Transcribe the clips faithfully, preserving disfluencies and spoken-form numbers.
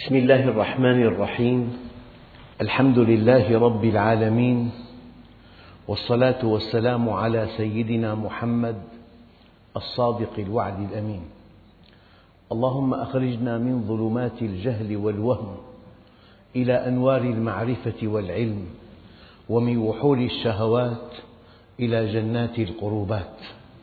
بسم الله الرحمن الرحيم. الحمد لله رب العالمين، والصلاة والسلام على سيدنا محمد الصادق الوعد الأمين. اللهم أخرجنا من ظلمات الجهل والوهم إلى أنوار المعرفة والعلم، ومن وحول الشهوات إلى جنات القربات.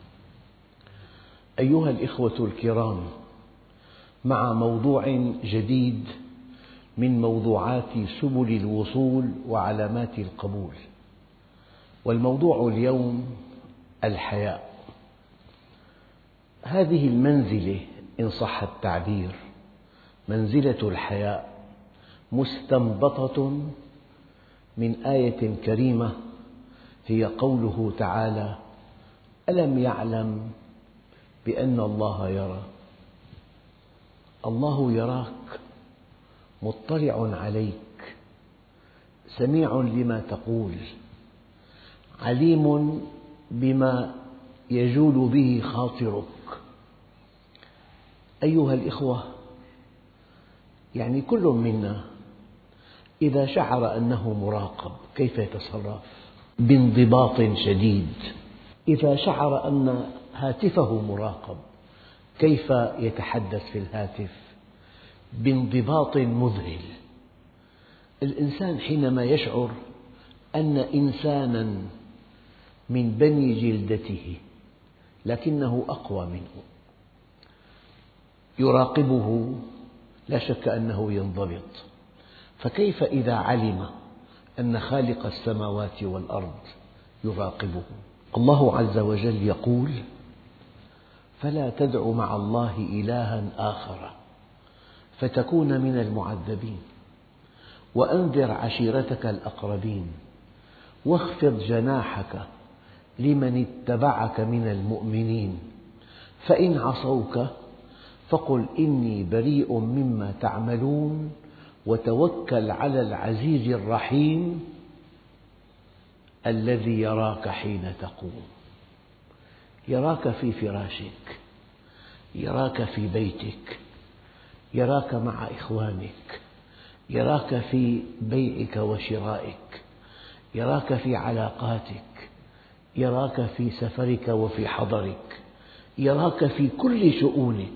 أيها الإخوة الكرام، مع موضوع جديد من موضوعات سبل الوصول وعلامات القبول، والموضوع اليوم الحياء. هذه المنزلة إن صح التعبير، منزلة الحياء، مستنبطة من آية كريمة هي قوله تعالى: ألم يعلم بأن الله يرى. الله يراك، مطلع عليك، سميع لما تقول، عليم بما يجول به خاطرك. أيها الإخوة، يعني كل منا إذا شعر أنه مراقب كيف يتصرف؟ بانضباط شديد. إذا شعر أن هاتفه مراقب كيف يتحدث في الهاتف؟ بانضباط مذهل. الإنسان حينما يشعر أن إنسانا من بني جلدته لكنه أقوى منه يراقبه، لا شك أنه ينضبط. فكيف إذا علم أن خالق السماوات والأرض يراقبه؟ الله عز وجل يقول: فلا تدع مع الله إلها آخر فتكون من المعذبين، وأنذر عشيرتك الأقربين، واخفض جناحك لمن اتبعك من المؤمنين، فإن عصوك فقل إني بريء مما تعملون، وتوكل على العزيز الرحيم الذي يراك حين تقوم. يراك في فراشك، يراك في بيتك، يراك مع إخوانك، يراك في بيعك وشرائك، يراك في علاقاتك، يراك في سفرك وفي حضرك، يراك في كل شؤونك.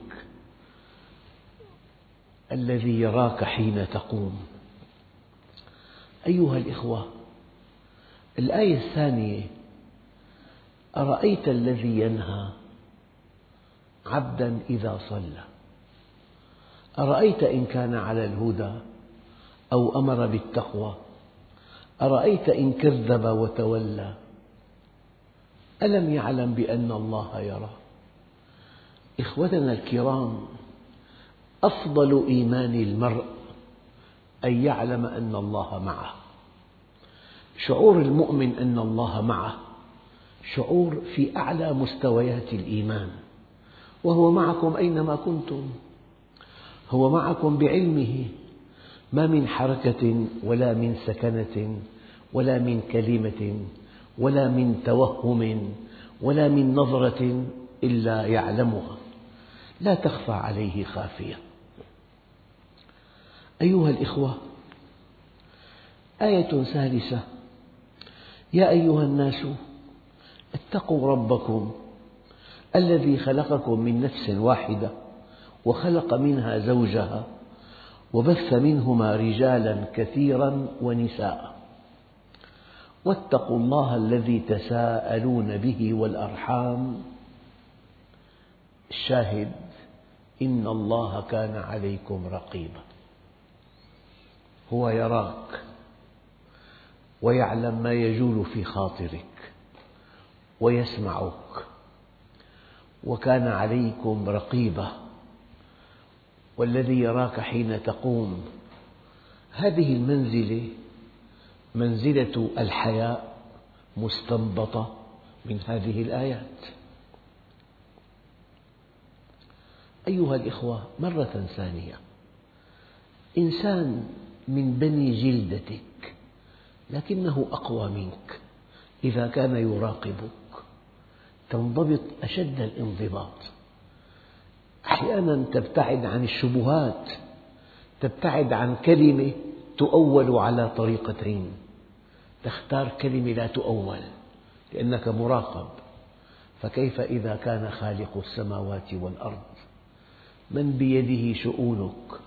الذي يراك حين تقوم. أيها الإخوة، الآية الثانية: أرأيت الذي ينهى عبدا إذا صلى. أرأيت إن كان على الهدى أو أمر بالتقوى. أرأيت إن كذب وتولى. ألم يعلم بأن الله يرى. إخوتنا الكرام، أفضل إيمان المرء أن يعلم أن الله معه. شعور المؤمن أن الله معه شعور في أعلى مستويات الإيمان، وهو معكم أينما كنتم، هو معكم بعلمه، ما من حركة ولا من سكنة ولا من كلمة ولا من توهم ولا من نظرة إلا يعلمها، لا تخفى عليه خافية. أيها الإخوة، آية ثالثة: يا أيها الناس اتقوا ربكم الذي خلقكم من نفس واحدة وخلق منها زوجها وبث منهما رجالا كثيرا ونساء، واتقوا الله الذي تساءلون به والأرحام. الشاهد: إن الله كان عليكم رقيبا. هو يراك ويعلم ما يجول في خاطرك ويسمعك، وكان عليكم رقيبا، والذي يراك حين تقوم. هذه المنزلة منزلة الحياء، مستنبطة من هذه الآيات. أيها الإخوة، مرة ثانية، إنسان من بني جلدتك لكنه أقوى منك، إذا كان يراقبك تنضبط أشد الانضباط. أحيانا تبتعد عن الشبهات تبتعد عن كلمة تؤول على طريقتين، تختار كلمة لا تؤول لأنك مراقب. فكيف إذا كان خالق السماوات والأرض من بيده شؤونك،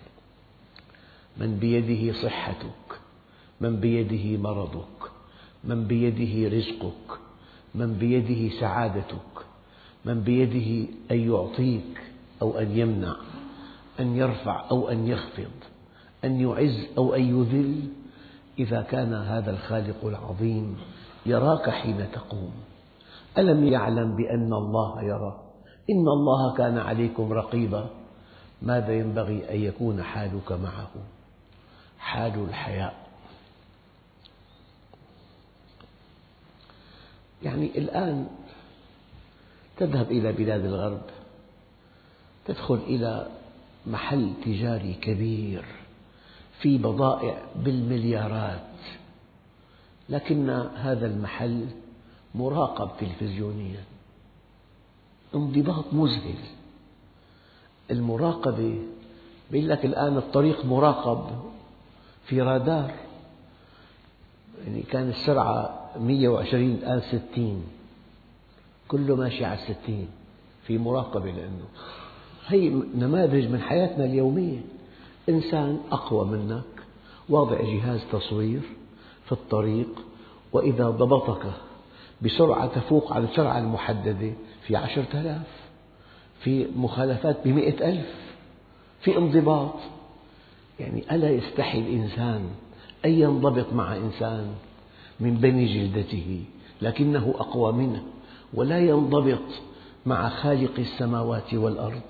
من بيده صحتك، من بيده مرضك، من بيده رزقك، من بيده سعادتك، من بيده أن يعطيك أو أن يمنع، أن يرفع أو أن يخفض، أن يعز أو أن يذل. إذا كان هذا الخالق العظيم يراك حين تقوم، ألم يعلم بأن الله يرى؟ إن الله كان عليكم رقيبا. ماذا ينبغي أن يكون حالك معه؟ حال الحياء. يعني الآن تذهب إلى بلاد الغرب، تدخل إلى محل تجاري كبير في بضائع بالمليارات، لكن هذا المحل مراقب تلفزيونيا، انضباط مذهل. المراقبة يقول لك الآن الطريق مراقب في رادار، يعني كان السرعة مئة وعشرين الآن ستين، كله ماشي على الستين، في مراقبة. لأنه هي نماذج من حياتنا اليومية. إنسان أقوى منك واضع جهاز تصوير في الطريق، وإذا ضبطك بسرعة تفوق على السرعة المحددة في عشرة آلاف، في مخالفات بمئة ألف، في انضباط. يعني ألا يستحي الإنسان أن ينضبط مع إنسان من بني جلدته لكنه أقوى منه، ولا ينضبط مع خالق السماوات والأرض؟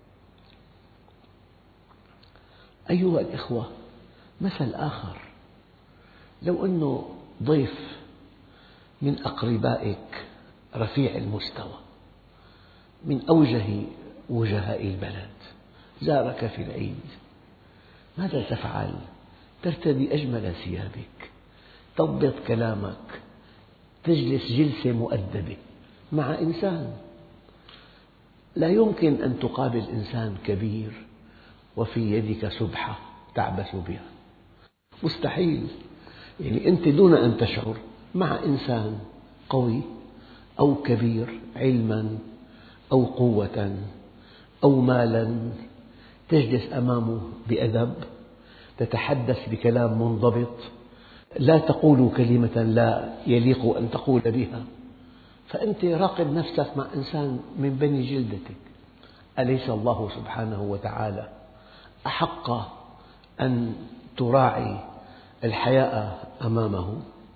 أيها الإخوة، مثل آخر، لو أنه ضيف من أقربائك رفيع المستوى من أوجه وجهاء البلد زارك في العيد، ماذا تفعل؟ ترتدي أجمل ثيابك، تضبط كلامك، تجلس جلسة مؤدبة مع إنسان. لا يمكن أن تقابل إنسان كبير وفي يدك سبحة تعبث بها، مستحيل. يعني أنت دون أن تشعر مع إنسان قوي أو كبير علما أو قوة أو مالا، تجلس أمامه بأدب، تتحدث بكلام منضبط، لا تقول كلمة لا يليق أن تقول بها. فأنت راقب نفسك مع إنسان من بني جلدتك. أليس الله سبحانه وتعالى أحق أن تراعي الحياء أمامه؟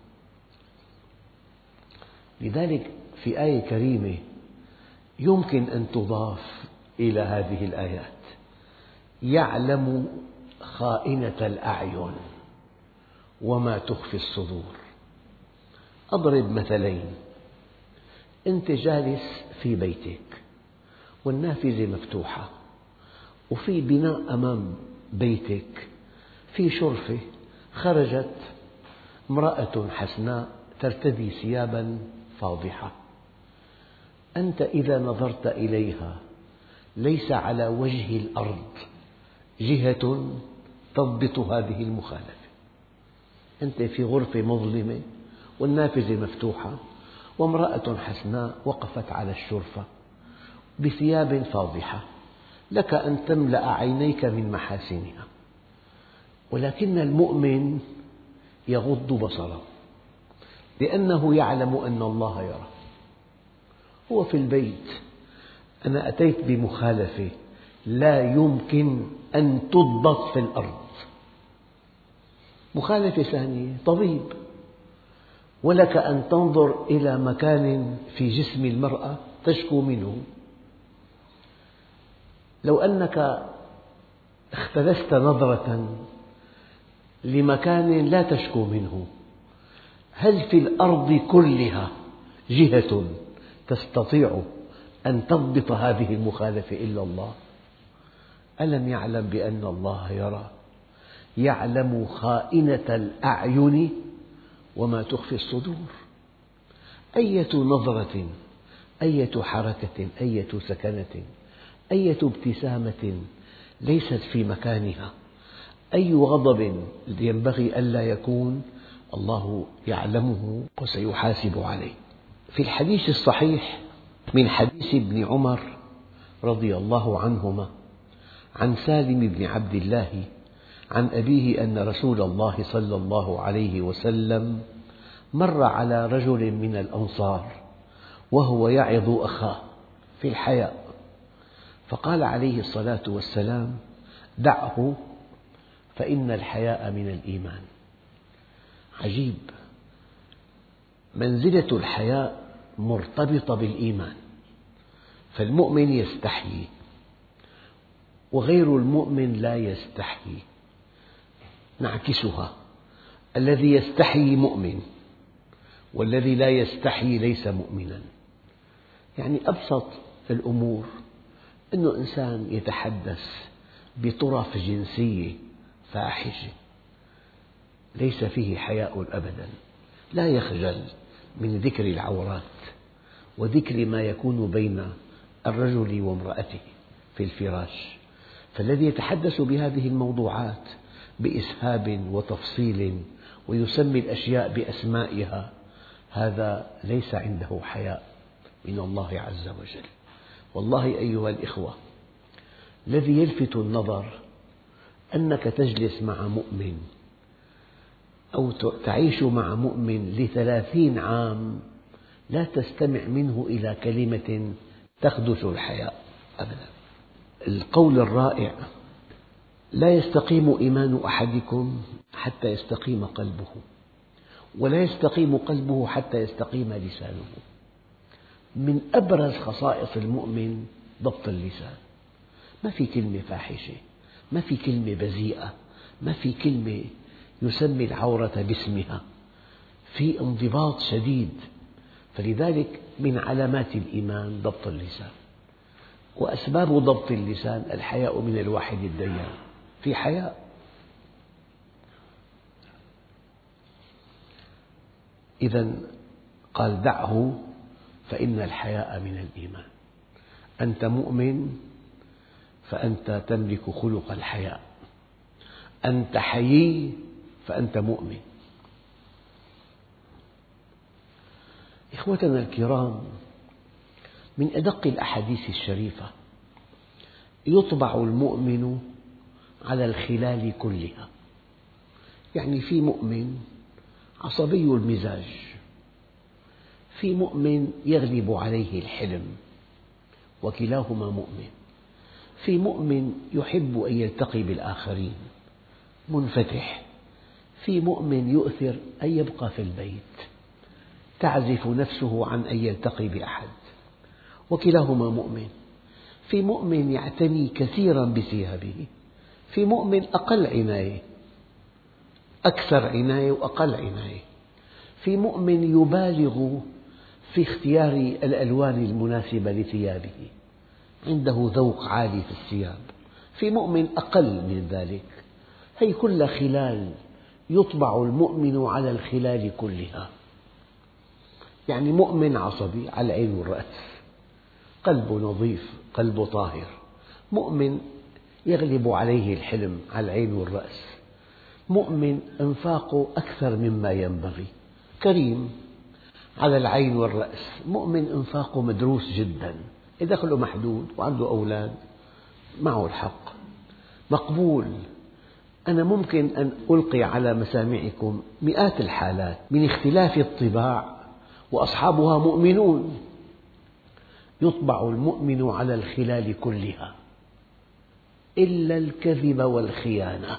لذلك في آية كريمة يمكن أن تضاف إلى هذه الآيات: يعلم خائنة الأعين وما تخفي الصدور. أضرب مثلين. أنت جالس في بيتك والنافذة مفتوحة، وفي بناء أمام بيتك، في شرفة، خرجت امرأة حسناء ترتدي ثيابا فاضحة. أنت إذا نظرت إليها ليس على وجه الأرض جهة تضبط هذه المخالفة. أنت في غرفة مظلمة والنافذة مفتوحة، وامرأة حسناء وقفت على الشرفة بثياب فاضحة، لك أن تملأ عينيك من محاسنها، ولكن المؤمن يغض بصره لأنه يعلم أن الله يرى. هو في البيت، أنا أتيت بمخالفة لا يمكن أن تضبط في الأرض. مخالفة ثانية، طبيب، ولك أن تنظر إلى مكان في جسم المرأة تشكو منه. لو أنك اختلست نظرة لمكان لا تشكو منه، هل في الأرض كلها جهة تستطيع أن تضبط هذه المخالفة إلا الله؟ ألم يعلم بأن الله يرى؟ يعلم خائنة الأعين وما تخفي الصدور. أية نظرة، أية حركة، أية سكنة، أية ابتسامة ليست في مكانها أي غضب ينبغي ألا يكون الله يعلمه وسيحاسب عليه. في الحديث الصحيح من حديث ابن عمر رضي الله عنهما عن سالم بن عبد الله عن أبيه أن رسول الله صلى الله عليه وسلم مر على رجل من الأنصار وهو يعظ أخاه في الحياء، فقال عليه الصلاة والسلام: دعه فإن الحياء من الإيمان. عجيب، منزلة الحياء مرتبطة بالإيمان، فالمؤمن يستحيي وغير المؤمن لا يستحيي، نعكسها، الذي يستحيي مؤمن والذي لا يستحيي ليس مؤمنا. يعني أبسط الأمور أن إنسان يتحدث بطرف جنسية فاحشة ليس فيه حياء أبدا، لا يخجل من ذكر العورات وذكر ما يكون بين الرجل وامرأته في الفراش، فالذي يتحدث بهذه الموضوعات بإسهاب وتفصيل ويسمي الأشياء بأسمائها هذا ليس عنده حياء من الله عز وجل. والله أيها الإخوة، الذي يلفت النظر أنك تجلس مع مؤمن أو تعيش مع مؤمن لثلاثين عام لا تستمع منه إلى كلمة تخدش الحياء أبدا. القول الرائع: لا يستقيم إيمان أحدكم حتى يستقيم قلبه، ولا يستقيم قلبه حتى يستقيم لسانه. من أبرز خصائص المؤمن ضبط اللسان، ما في كلمة فاحشة، ما في كلمة بذيئة، ما في كلمة يسمي العورة باسمها، في انضباط شديد. فلذلك من علامات الإيمان ضبط اللسان، وأسباب ضبط اللسان الحياء من الواحد الديان، في حياء. إذا قال: دعه فإن الحياء من الإيمان. أنت مؤمن فأنت تملك خلق الحياء، أنت حيي فأنت مؤمن. إخوتنا الكرام، من أدق الأحاديث الشريفة: يطبع المؤمن على الخلال كلها. يعني في مؤمن عصبي المزاج، في مؤمن يغلب عليه الحلم وكلاهما مؤمن، في مؤمن يحب أن يلتقي بالآخرين منفتح، في مؤمن يؤثر أن يبقى في البيت تعزف نفسه عن أن يلتقي بأحد وكلاهما مؤمن، في مؤمن يعتني كثيرا بثيابه، في مؤمن أقل عناية، أكثر عناية وأقل عناية، في مؤمن يبالغ في اختيار الألوان المناسبة لثيابه، عنده ذوق عالي في الثياب، في مؤمن أقل من ذلك. هي كل خلال يطبع المؤمن على الخلال كلها. يعني مؤمن عصبي على العين والرأس، قلبه نظيف، قلبه طاهر. مؤمن يغلب عليه الحلم على العين والرأس. مؤمن إنفاقه أكثر مما ينبغي، كريم على العين والرأس. مؤمن إنفاقه مدروس جدا، دخله محدود وعنده أولاد، معه الحق، مقبول. أنا ممكن أن ألقي على مسامعكم مئات الحالات من اختلاف الطباع وأصحابها مؤمنون. يطبع المؤمن على الخلال كلها إلا الكذب والخيانة،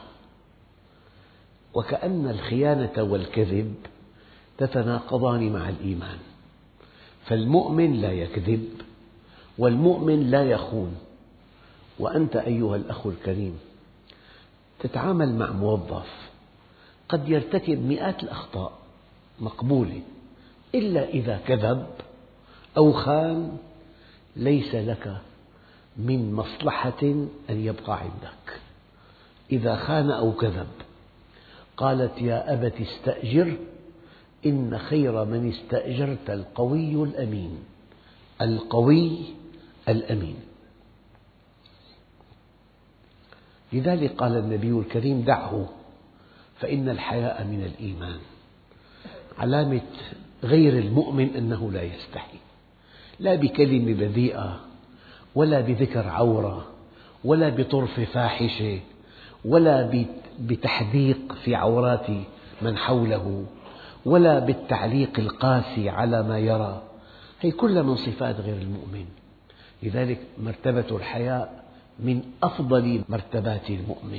وكأن الخيانة والكذب تتناقضان مع الإيمان، فالمؤمن لا يكذب والمؤمن لا يخون. وأنت أيها الأخ الكريم تتعامل مع موظف قد يرتكب مئات الأخطاء مقبولة، إلا إذا كذب أو خان ليس لك من مصلحة أن يبقى عندك. إذا خان أو كذب، قالت: يا أبت استأجره إن خير من استأجرت القوي الأمين. القوي الأمين. لذلك قال النبي الكريم: دعه فإن الحياء من الإيمان. علامة غير المؤمن أنه لا يستحي، لا بكلمة بذيئة، ولا بذكر عورة، ولا بطرف فاحشة، ولا بتحديق في عورات من حوله، ولا بالتعليق القاسي على ما يرى. هي كلها من صفات غير المؤمن. لذلك مرتبة الحياء من أفضل مرتبات المؤمن.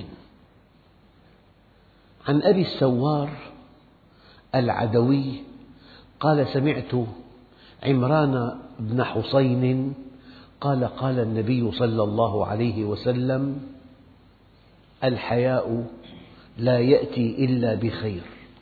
عن أبي السوار العدوي قال: سمعت عمران بن حصين قال: قال النبي صلى الله عليه وسلم: الحياء لا يأتي إلا بخير.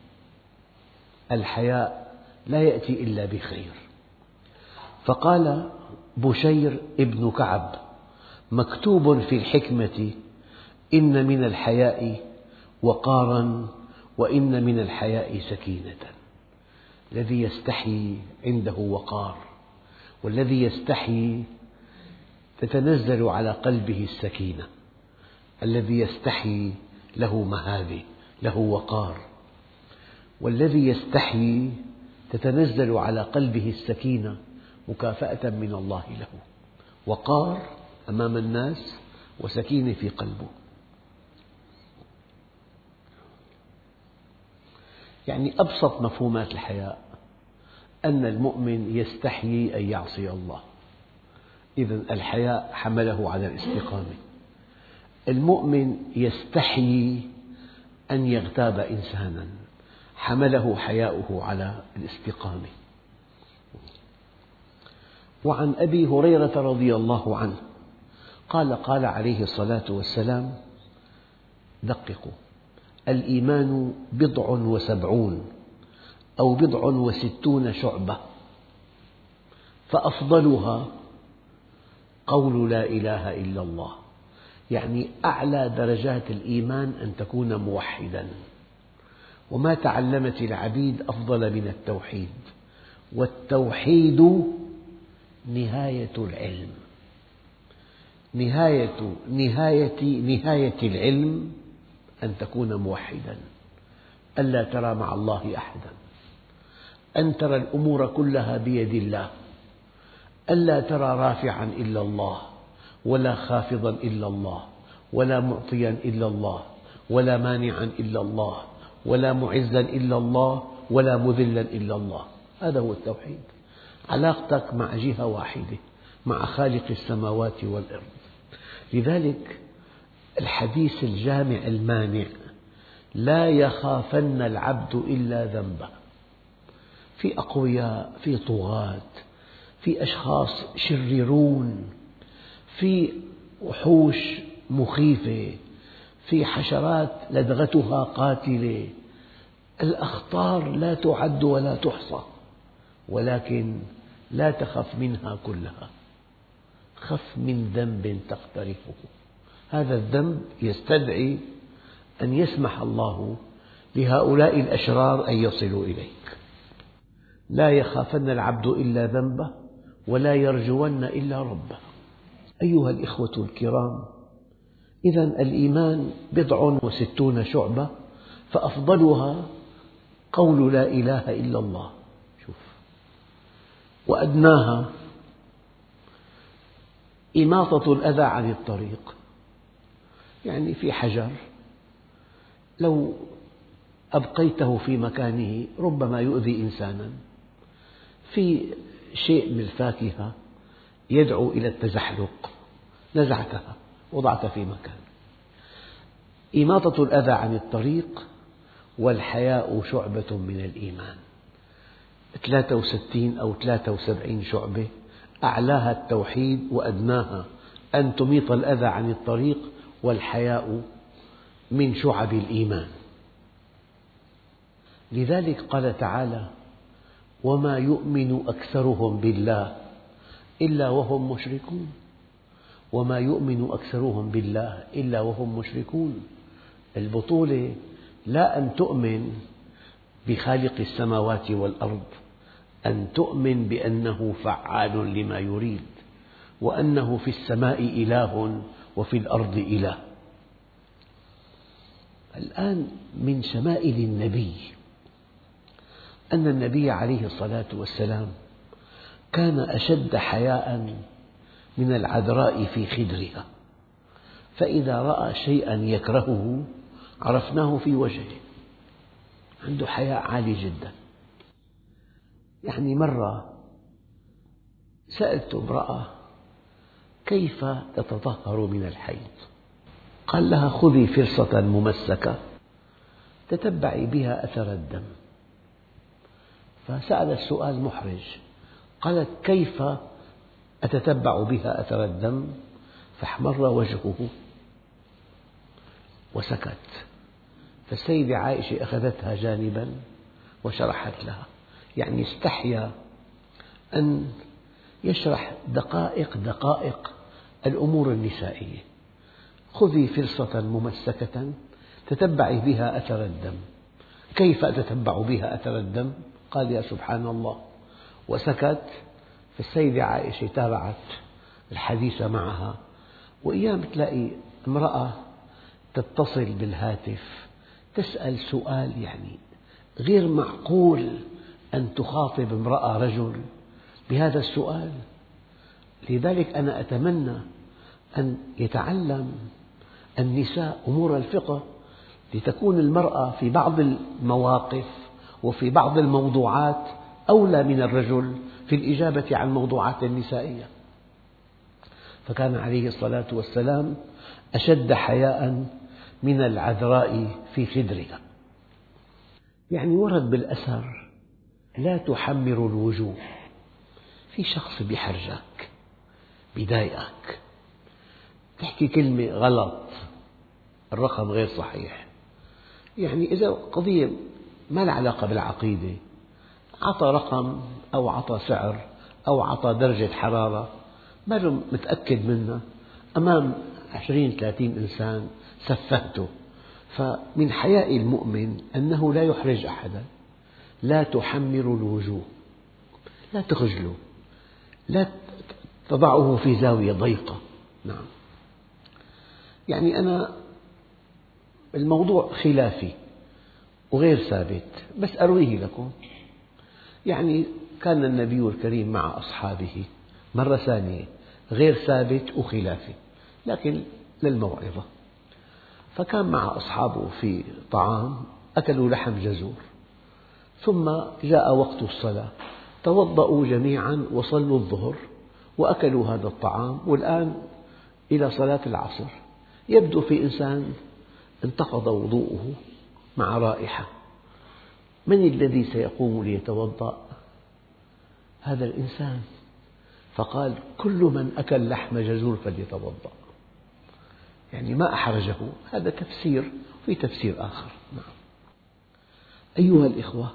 الحياء لا يأتي إلا بخير. فقال بشير ابن كعب: مكتوب في الحكمة إن من الحياء وقارا وإن من الحياء سكينة. الذي يستحي عنده وقار، والذي يستحي تتنزل على قلبه السكينة. الذي يستحي له مهابة، له وقار، والذي يستحي تتنزل على قلبه السكينة مكافأة من الله له. وقار أمام الناس وسكينة في قلبه. يعني أبسط مفهومات الحياء أن المؤمن يستحيي أن يعصي الله، إذن الحياء حمله على الاستقامة. المؤمن يستحيي أن يغتاب إنسانا، حمله حياؤه على الاستقامة. وعن أبي هريرة رضي الله عنه قال: قال عليه الصلاة والسلام: دققوا، الإيمان بضع وسبعون أو بضع وستون شعبة، فأفضلها قول لا إله إلا الله. يعني أعلى درجات الإيمان أن تكون موحدا. وما تعلمت العبيد أفضل من التوحيد، والتوحيد نهاية العلم. نهاية نهاية نهاية العلم أن تكون موحدا، ألا ترى مع الله أحدا، أن ترى الأمور كلها بيد الله، ألا ترى رافعا إلا الله، ولا خافضا إلا الله، ولا معطيا إلا الله، ولا مانعا إلا الله، ولا معزا إلا الله، ولا مذلا إلا الله. هذا هو التوحيد. علاقتك مع جهة واحدة، مع خالق السماوات والأرض. لذلك الحديث الجامع المانع: لا يخافن العبد إلا ذنبه. في أقوياء، في طغاة، في أشخاص شريرون، في وحوش مخيفة، في حشرات لدغتها قاتلة. الأخطار لا تعد ولا تحصى، ولكن لا تخف منها كلها. خف من ذنب تقترفه. هذا الذنب يستدعي أن يسمح الله لهؤلاء الأشرار أن يصلوا إليك. لا يخافن العبد إلا ذنبه، ولا يرجون إلا ربه. أيها الإخوة الكرام، إذن الإيمان بضع وستون شعبة، فأفضلها قول لا إله إلا الله. شوف، وأدناها إماطة الأذى عن الطريق. يعني في حجر لو أبقيته في مكانه ربما يؤذي إنسانا. في شيء من الفاكهة يدعو إلى التزحلق، نزعتها وضعتها في مكان. إماطة الأذى عن الطريق والحياء شعبة من الإيمان. ثلاثة وستين أو ثلاثة وسبعين شعبة، أعلاها التوحيد وأدناها أن تميط الأذى عن الطريق، والحياء من شعب الإيمان. لذلك قال تعالى: وما يؤمن أكثرهم بالله إلا وهم مشركون. وما يؤمن أكثرهم بالله إلا وهم مشركون. البطولة لا أن تؤمن بخالق السماوات والأرض، أن تؤمن بأنه فعال لما يريد، وأنه في السماء إله وفي الأرض إله. الآن من شمائل النبي أن النبي عليه الصلاة والسلام كان أشد حياء من العذراء في خدرها، فإذا رأى شيئا يكرهه عرفناه في وجهه، عنده حياء عالي جدا. يعني مرة سألت امرأة كيف تتطهر من الحيض؟ قال لها خذي فرصة ممسكة تتبعي بها أثر الدم. فسألت سؤال محرج، قالت كيف أتتبع بها أثر الدم؟ فاحمر وجهه وسكت. فالسيدة عائشة أخذتها جانبا وشرحت لها، يعني استحيا أن يشرح دقائق دقائق الأمور النسائية. خذي فرصة ممسكة تتبعي بها أثر الدم. كيف أتتبع بها أثر الدم؟ قال يا سبحان الله، وسكت. فالسيدة عائشة تابعت الحديث معها. وأيام تلاقي امرأة تتصل بالهاتف تسأل سؤال يعني غير معقول أن تخاطب امرأة رجل بهذا السؤال. لذلك أنا أتمنى أن يتعلم النساء أمور الفقه، لتكون المرأة في بعض المواقف وفي بعض الموضوعات أولى من الرجل في الإجابة عن الموضوعات النسائية. فكان عليه الصلاة والسلام أشد حياء من العذراء في خدرها. يعني ورد بالأثر لا تحمر الوجوه. في شخص بيحرجك بيضايقك، تحكي كلمة غلط، الرقم غير صحيح، يعني إذا قضية ما لها علاقة بالعقيدة، عطى رقم أو عطى سعر أو عطى درجة حرارة ما له متأكد منها أمام عشرين ثلاثين إنسان سفهته. فمن حياء المؤمن أنه لا يحرج أحدا. لا تحمر الوجوه، لا تخجله، لا تضعه في زاوية ضيقة. نعم، يعني أنا الموضوع خلافي وغير ثابت بس أرويه لكم. يعني كان النبي الكريم مع أصحابه مرة ثانية غير ثابت وخلافي لكن للموعظة. فكان مع أصحابه في طعام، أكلوا لحم جزور، ثم جاء وقت الصلاة، توضأوا جميعا وصلوا الظهر وأكلوا هذا الطعام، والآن إلى صلاة العصر. يبدو في إنسان انتقض وضوءه مع رائحة، من الذي سيقوم ليتوضأ؟ هذا الإنسان. فقال كل من أكل لحم جزور فليتوضأ. يعني ما أحرجه، هذا تفسير في تفسير آخر. نعم. أيها الإخوة،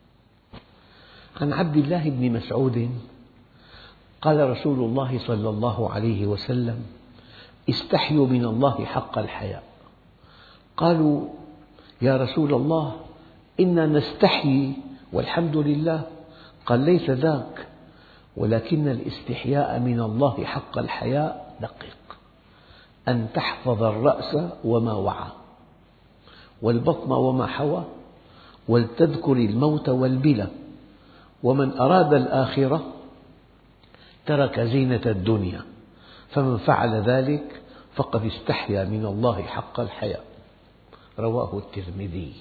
عن عبد الله بن مسعود قال رسول الله صلى الله عليه وسلم استحيوا من الله حق الحياء. قالوا يا رسول الله إنا نستحيي والحمد لله. قال ليس ذاك، ولكن الاستحياء من الله حق الحياء دقيق، أن تحفظ الرأس وما وعى والبطن وما حوى ولتذكر الموت والبلى، ومن أراد الآخرة ترك زينة الدنيا، فمن فعل ذلك فقد استحيا من الله حق الحياء. رواه الترمذي.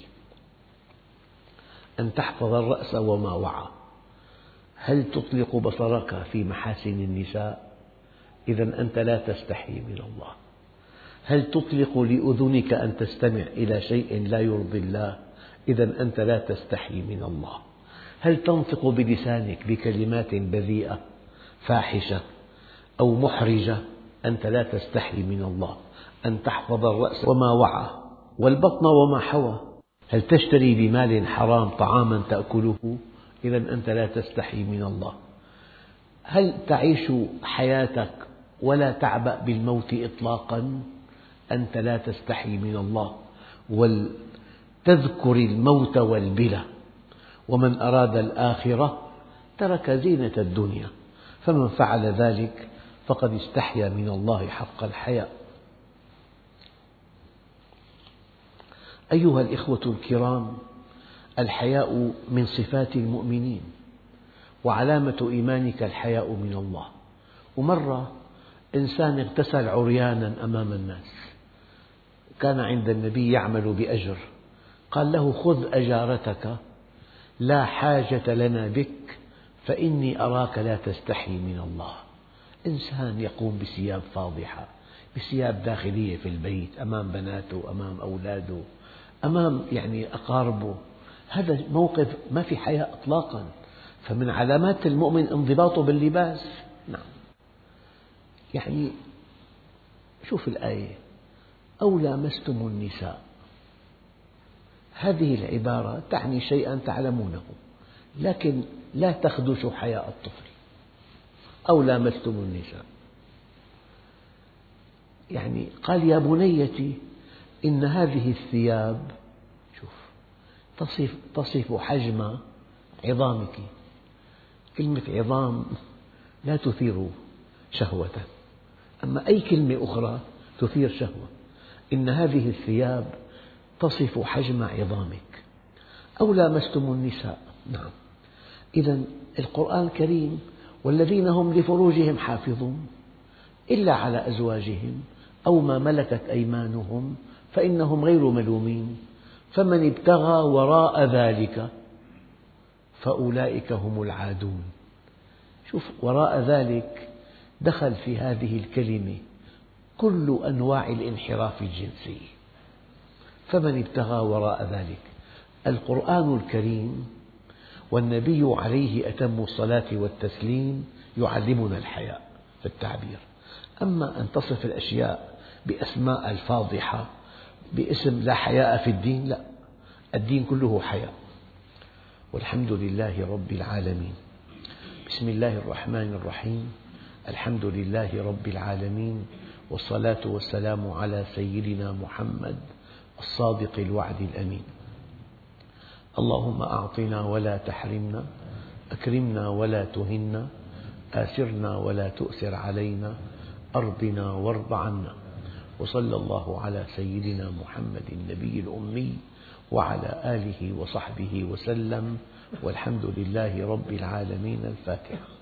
أن تحفظ الرأس وما وعى. هل تطلق بصرك في محاسن النساء؟ إذن أنت لا تستحي من الله. هل تطلق لأذنك أن تستمع إلى شيء لا يرضي الله؟ إذن أنت لا تستحي من الله. هل تنطق بلسانك بكلمات بذيئة فاحشة أو محرجة؟ أنت لا تستحي من الله. أن تحفظ الرأس وما وعى والبطن وما حوى. هل تشتري بمال حرام طعاما تأكله؟ إذن أنت لا تستحي من الله. هل تعيش حياتك ولا تعبأ بالموت إطلاقا؟ أنت لا تستحي من الله. ولتذكر الموت والبلى، ومن أراد الآخرة ترك زينة الدنيا، فمن فعل ذلك فقد استحيا من الله حق الحياء. أيها الإخوة الكرام، الحياء من صفات المؤمنين، وعلامة إيمانك الحياء من الله. ومرة إنسان اغتسل عريانا أمام الناس، كان عند النبي يعمل بأجر، قال له: خذ أجارتك، لا حاجة لنا بك، فإني أراك لا تستحي من الله. إنسان يقوم بثياب فاضحة، بثياب داخلية في البيت، أمام بناته، أمام أولاده، أمام يعني أقاربه، هذا موقف ما في حياء إطلاقا. فمن علامات المؤمن انضباطه باللباس. نعم، يعني شوف الآية: أو لامستم النساء. هذه العبارة تعني شيئا تعلمونه، لكن لا تخدش حياء الطفل. أو لامستم النساء، يعني قال: يا بنيتي إن هذه الثياب شوف تصف, تصف حجم عظامك. كلمة عظام لا تثير شهوة، أما أي كلمة أخرى تثير شهوة. إن هذه الثياب تصف حجم عظامك. أو لامستم النساء. نعم، إذن القرآن الكريم: والذين هم لفروجهم حافظون إلا على أزواجهم أو ما ملكت أيمانهم فإنهم غير ملومين، فمن ابتغى وراء ذلك فأولئك هم العادون. شوف، وراء ذلك دخل في هذه الكلمة كل أنواع الانحراف الجنسي. فمن ابتغى وراء ذلك. القرآن الكريم والنبي عليه أتم الصلاة والتسليم يعلمنا الحياء في التعبير. أما أن تصف الأشياء بأسماء الفاضحة باسم لا حياء في الدين، لا، الدين كله حياء. والحمد لله رب العالمين. بسم الله الرحمن الرحيم. الحمد لله رب العالمين، والصلاة والسلام على سيدنا محمد الصادق الوعد الأمين. اللهم أعطنا ولا تحرمنا، أكرمنا ولا تهنا، آثرنا ولا تؤثر علينا، أرضنا وارض عنا. وصلى الله على سيدنا محمد النبي الأمي وعلى آله وصحبه وسلم، والحمد لله رب العالمين. الفاتحة.